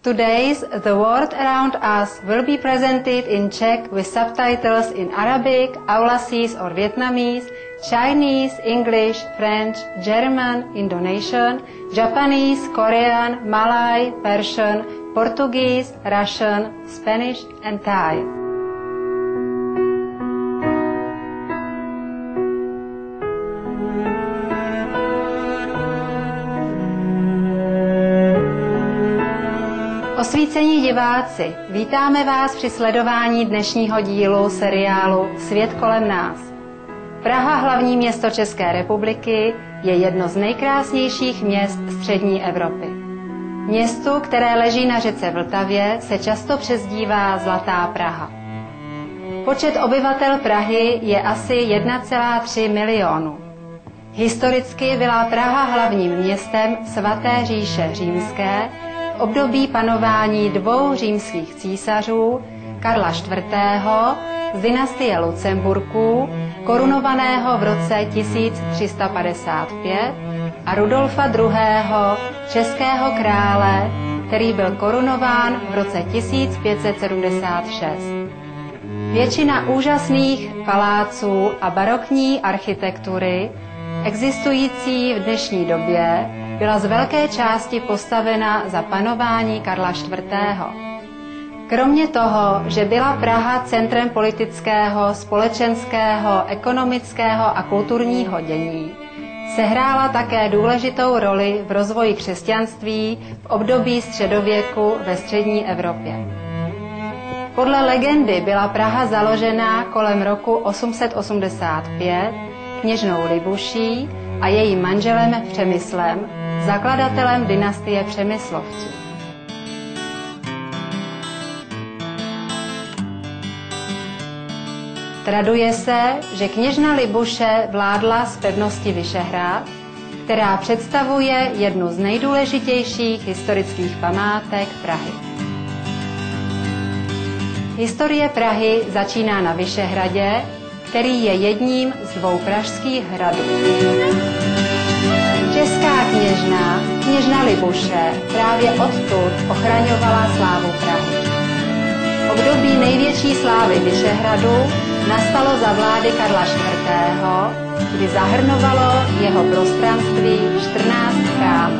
Today's The World Around Us will be presented in Czech with subtitles in Arabic, Aulacese or Vietnamese, Chinese, English, French, German, Indonesian, Japanese, Korean, Malay, Persian, Portuguese, Russian, Spanish and Thai. Osvícení diváci, vítáme vás při sledování dnešního dílu seriálu Svět kolem nás. Praha, hlavní město České republiky, je jedno z nejkrásnějších měst střední Evropy. Městu, které leží na řece Vltavě, se často přezdívá Zlatá Praha. Počet obyvatel Prahy je asi 1,3 milionu. Historicky byla Praha hlavním městem Svaté říše římské v období panování dvou římských císařů, Karla IV. Z dynastie Lucemburků, korunovaného v roce 1355, a Rudolfa II. Českého krále, který byl korunován v roce 1576. Většina úžasných paláců a barokní architektury, existující v dnešní době, byla z velké části postavena za panování Karla IV. Kromě toho, že byla Praha centrem politického, společenského, ekonomického a kulturního dění, sehrála také důležitou roli v rozvoji křesťanství v období středověku ve střední Evropě. Podle legendy byla Praha založena kolem roku 885 kněžnou Libuší a jejím manželem Přemyslem, zakladatelem dynastie Přemyslovců. Traduje se, že kněžna Libuše vládla z pevnosti Vyšehrad, která představuje jednu z nejdůležitějších historických památek Prahy. Historie Prahy začíná na Vyšehradě, který je jedním z dvou pražských hradů. Česká kněžna Libuše, právě odtud ochraňovala slávu Prahy. Období největší slávy Vyšehradu nastalo za vlády Karla IV., kdy zahrnovalo jeho prostranství 14 chrámů.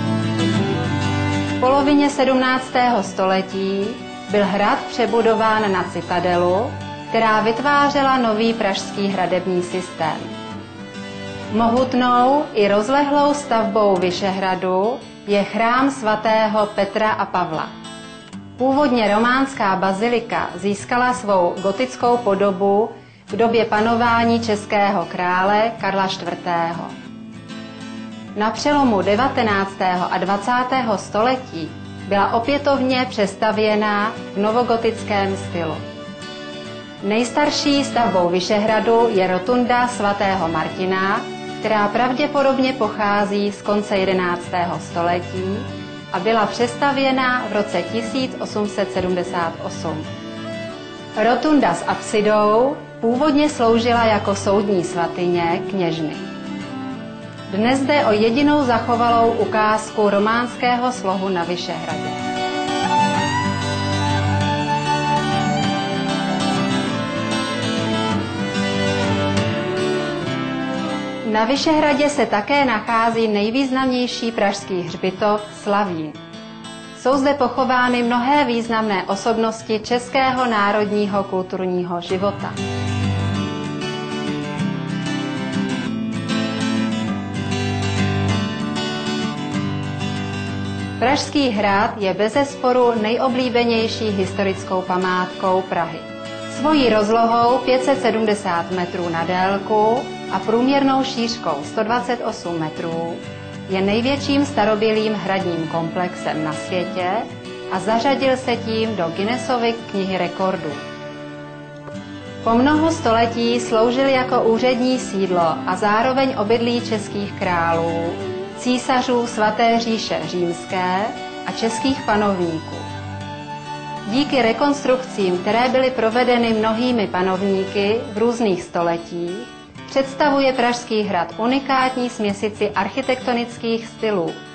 V polovině 17. století byl hrad přebudován na citadelu, která vytvářela nový pražský hradební systém. Mohutnou i rozlehlou stavbou Vyšehradu je chrám svatého Petra a Pavla. Původně románská bazilika získala svou gotickou podobu v době panování českého krále Karla IV. Na přelomu 19. a 20. století byla opětovně přestavěna v novogotickém stylu. Nejstarší stavbou Vyšehradu je rotunda svatého Martina, která pravděpodobně pochází z konce 11. století a byla přestavěna v roce 1878. Rotunda s apsidou původně sloužila jako soudní svatyně kněžny. Dnes jde o jedinou zachovalou ukázku románského slohu na Vyšehradě. Na Vyšehradě se také nachází nejvýznamnější pražský hřbitov Slavín. Jsou zde pochovány mnohé významné osobnosti českého národního kulturního života. Pražský hrad je bezesporu nejoblíbenější historickou památkou Prahy. Svojí rozlohou 570 metrů na délku a průměrnou šířkou 128 metrů je největším starobylým hradním komplexem na světě a zařadil se tím do Guinnessovy knihy rekordů. Po mnoho století sloužil jako úřední sídlo a zároveň obydlí českých králů, císařů Svaté říše římské a českých panovníků. Díky rekonstrukcím, které byly provedeny mnohými panovníky v různých stoletích, představuje Pražský hrad unikátní směsici architektonických stylů,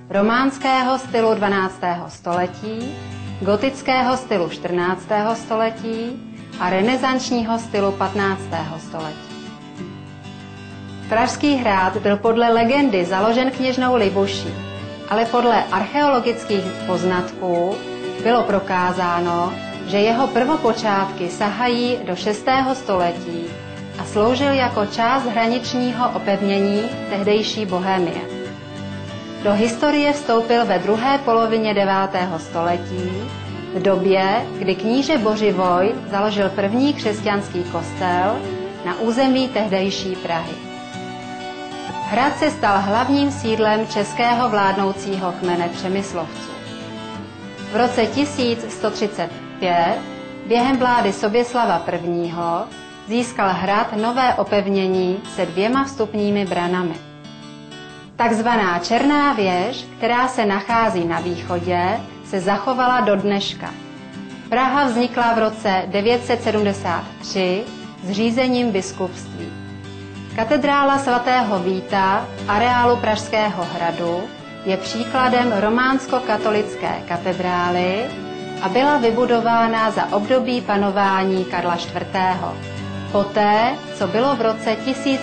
románského stylu 12. století, gotického stylu 14. století a renesančního stylu 15. století. Pražský hrad byl podle legendy založen kněžnou Libuší, ale podle archeologických poznatků bylo prokázáno, že jeho prvopočátky sahají do 6. století a sloužil jako část hraničního opevnění tehdejší Bohémie. Do historie vstoupil ve druhé polovině 9. století, v době, kdy kníže Bořivoj založil první křesťanský kostel na území tehdejší Prahy. Hrad se stal hlavním sídlem českého vládnoucího kmene Přemyslovců. V roce 1135 během vlády Soběslava I. získal hrad nové opevnění se 2 vstupními branami. Takzvaná Černá věž, která se nachází na východě, se zachovala do dneška. Praha vznikla v roce 973 zřízením biskupství. Katedrála svatého Víta v areálu Pražského hradu je příkladem románsko-katolické katedrály a byla vybudována za období panování Karla IV. Poté, co bylo v roce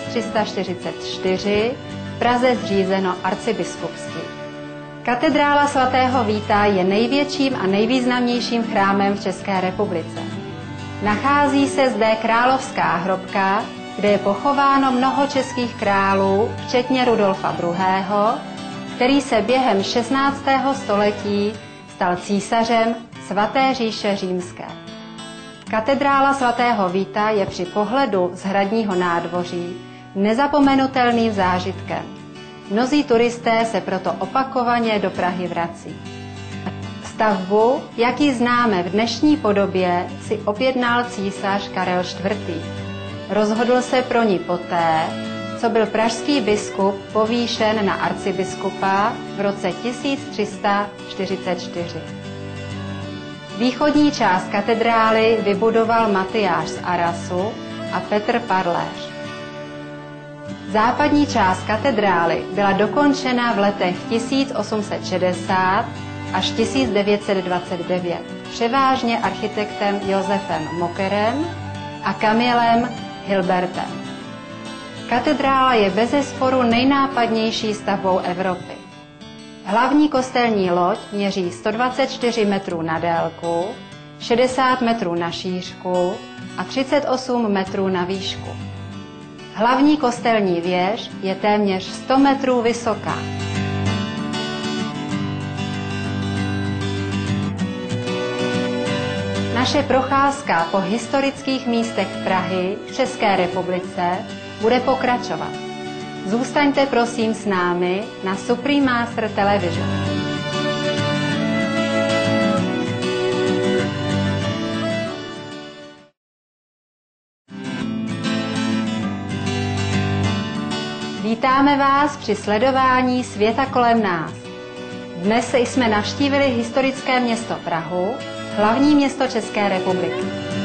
1344 v Praze zřízeno arcibiskupství. Katedrála svatého Víta je největším a nejvýznamnějším chrámem v České republice. Nachází se zde královská hrobka, kde je pochováno mnoho českých králů, včetně Rudolfa II., který se během 16. století stal císařem Svaté říše římské. Katedrála svatého Víta je při pohledu z hradního nádvoří nezapomenutelným zážitkem. Mnozí turisté se proto opakovaně do Prahy vrací. Stavbu, jak ji známe v dnešní podobě, si objednal císař Karel IV. Rozhodl se pro ní poté, co byl pražský biskup povýšen na arcibiskupa v roce 1344. Východní část katedrály vybudoval Matyáš z Arasu a Petr Parléř. Západní část katedrály byla dokončena v letech 1860 až 1929, převážně architektem Josefem Mokerem a Kamilem Hilbertem. Katedrála je bezesporu nejnápadnější stavbou Evropy. Hlavní kostelní loď měří 124 metrů na délku, 60 metrů na šířku a 38 metrů na výšku. Hlavní kostelní věž je téměř 100 metrů vysoká. Naše procházka po historických místech Prahy v České republice bude pokračovat. Zůstaňte prosím s námi na Supreme Master Television. Vítáme vás při sledování světa kolem nás. Dnes jsme navštívili historické město Prahu, hlavní město České republiky.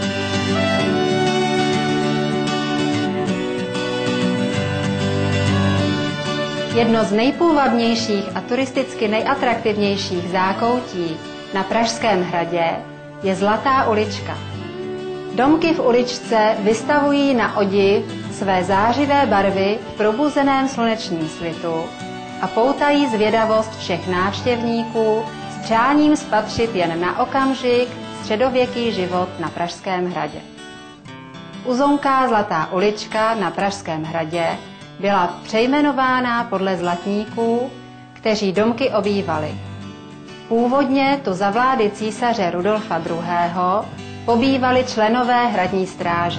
Jedno z nejpůvabnějších a turisticky nejatraktivnějších zákoutí na Pražském hradě je Zlatá ulička. Domky v uličce vystavují na odiv své zářivé barvy v probuzeném slunečním svitu a poutají zvědavost všech návštěvníků s přáním spatřit jen na okamžik středověký život na Pražském hradě. Uzonká Zlatá ulička na Pražském hradě byla přejmenována podle zlatníků, kteří domky obývali. Původně tu za vlády císaře Rudolfa II. Pobývali členové hradní stráže.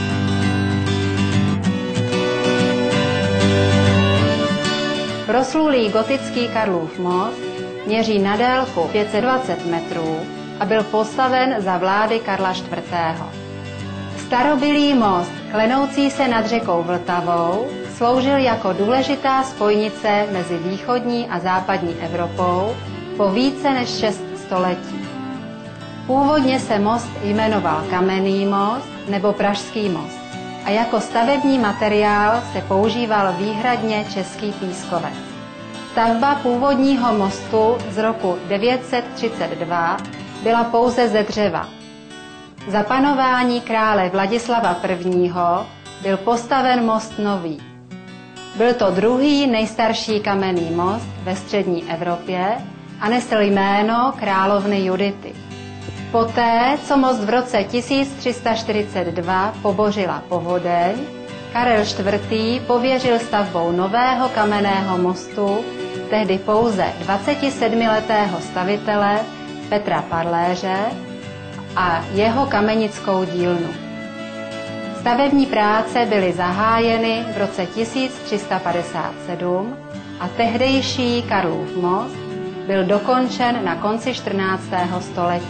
Proslulý gotický Karlův most měří na délku 520 metrů a byl postaven za vlády Karla IV. Starobylý most, klenoucí se nad řekou Vltavou, sloužil jako důležitá spojnice mezi východní a západní Evropou po více než 6 století. Původně se most jmenoval Kamenný most nebo Pražský most a jako stavební materiál se používal výhradně český pískovec. Stavba původního mostu z roku 932 byla pouze ze dřeva. Za panování krále Vladislava I. byl postaven most nový. Byl to druhý nejstarší kamenný most ve střední Evropě a nesl jméno královny Judity. Poté, co most v roce 1342 pobořila povodeň, Karel IV. Pověřil stavbou nového kamenného mostu tehdy pouze 27letého stavitele Petra Parléře a jeho kamenickou dílnu. Stavební práce byly zahájeny v roce 1357 a tehdejší Karlův most byl dokončen na konci 14. století.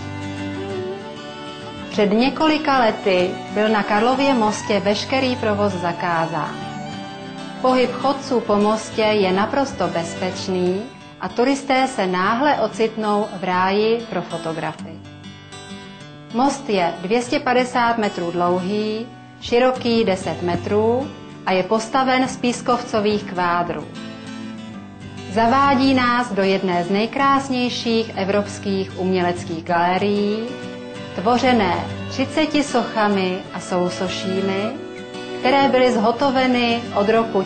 Před několika lety byl na Karlově mostě veškerý provoz zakázán. Pohyb chodců po mostě je naprosto bezpečný a turisté se náhle ocitnou v ráji pro fotografy. Most je 250 metrů dlouhý, široký 10 metrů a je postaven z pískovcových kvádrů. Zavádí nás do jedné z nejkrásnějších evropských uměleckých galerií, tvořené 30 sochami a sousošími, které byly zhotoveny od roku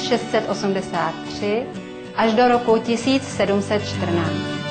1683 až do roku 1714.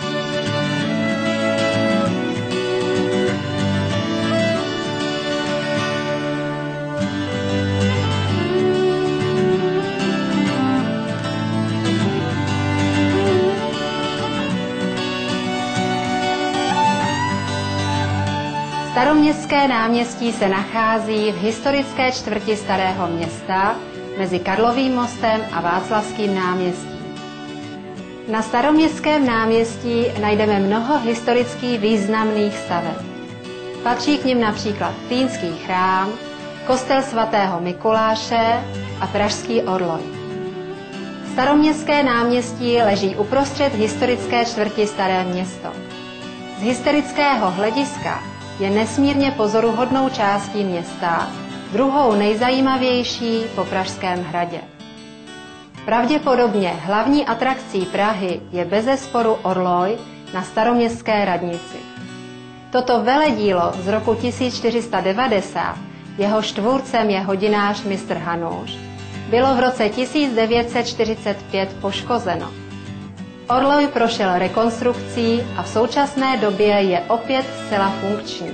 Staroměstské náměstí se nachází v historické čtvrti Starého Města mezi Karlovým mostem a Václavským náměstím. Na Staroměstském náměstí najdeme mnoho historicky významných staveb. Patří k nim například Týnský chrám, kostel svatého Mikuláše a Pražský orloj. Staroměstské náměstí leží uprostřed historické čtvrti Staré Město. Z historického hlediska je nesmírně pozoruhodnou částí města, druhou nejzajímavější po Pražském hradě. Pravděpodobně hlavní atrakcí Prahy je bezesporu orloj na Staroměstské radnici. Toto veledílo z roku 1490, jehož tvůrcem je hodinář mistr Hanuš, bylo v roce 1945 poškozeno. Orloj prošel rekonstrukcí a v současné době je opět zcela funkční.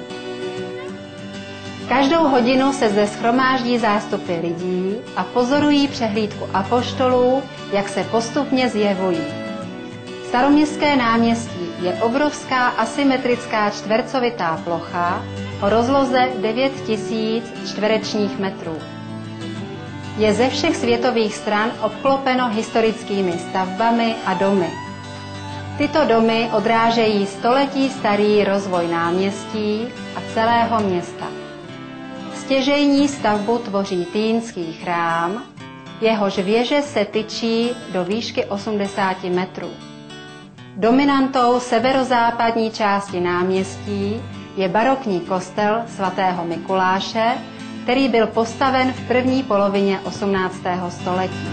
Každou hodinu se zde shromáždí zástupy lidí a pozorují přehlídku apoštolů, jak se postupně zjevují. Staroměstské náměstí je obrovská asymetrická čtvercovitá plocha o rozloze 9000 čtverečních metrů. Je ze všech světových stran obklopeno historickými stavbami a domy. Tyto domy odrážejí století starý rozvoj náměstí a celého města. Stěžejní stavbu tvoří Týnský chrám, jehož věže se tyčí do výšky 80 metrů. Dominantou severozápadní části náměstí je barokní kostel svatého Mikuláše, který byl postaven v první polovině 18. století.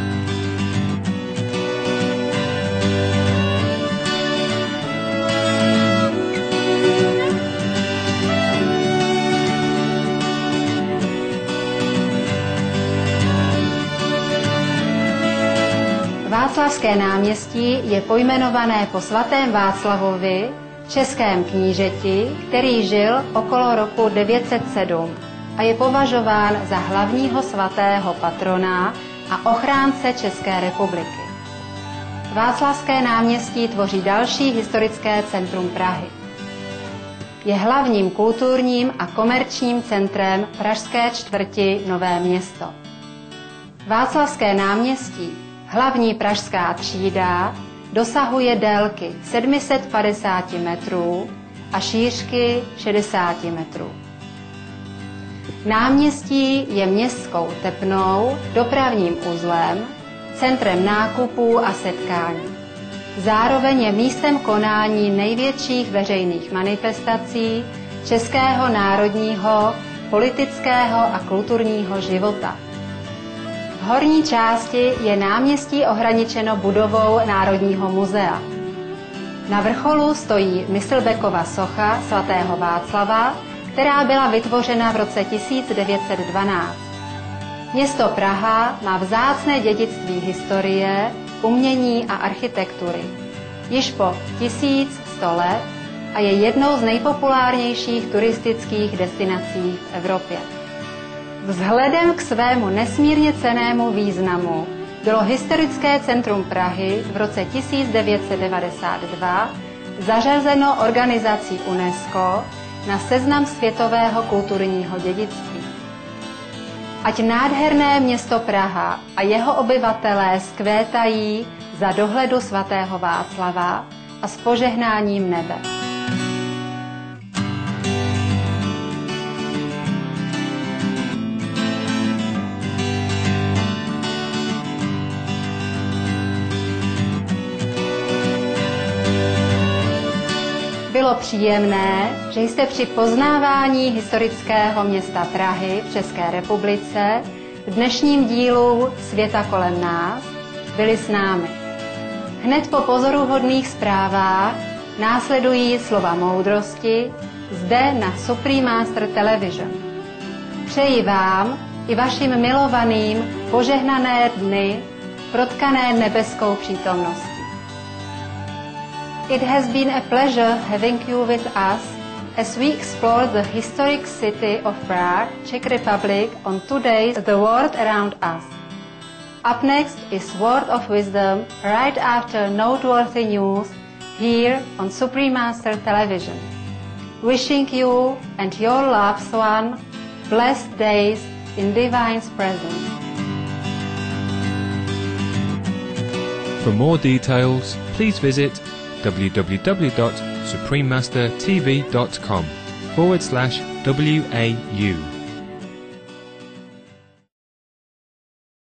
Václavské náměstí je pojmenované po svatém Václavovi, českém knížeti, který žil okolo roku 907 a je považován za hlavního svatého patrona a ochránce České republiky. Václavské náměstí tvoří další historické centrum Prahy. Je hlavním kulturním a komerčním centrem pražské čtvrti Nové Město. Václavské náměstí, hlavní pražská třída, dosahuje délky 750 metrů a šířky 60 metrů. Náměstí je městskou tepnou, dopravním uzlem, centrem nákupů a setkání. Zároveň je místem konání největších veřejných manifestací českého národního, politického a kulturního života. V horní části je náměstí ohraničeno budovou Národního muzea. Na vrcholu stojí Myslbekova socha svatého Václava, která byla vytvořena v roce 1912. Město Praha má vzácné dědictví historie, umění a architektury. Již po 1100 let a je jednou z nejpopulárnějších turistických destinací v Evropě. Vzhledem k svému nesmírně cennému významu bylo historické centrum Prahy v roce 1992 zařazeno organizací UNESCO na seznam světového kulturního dědictví. Ať nádherné město Praha a jeho obyvatelé zkvétají za dohledu svatého Václava a s požehnáním nebe. Bylo příjemné, že jste při poznávání historického města Prahy v České republice v dnešním dílu Světa kolem nás byli s námi. Hned po pozoruhodných zprávách následují slova moudrosti zde na Supreme Master Television. Přeji vám i vašim milovaným požehnané dny protkané nebeskou přítomností. It has been a pleasure having you with us as we explore the historic city of Prague, Czech Republic on today's The World Around Us. Up next is Word of Wisdom right after noteworthy news here on Supreme Master Television. Wishing you and your loved one blessed days in Divine's presence. For more details, please visit www.suprememastertv.com/WAU.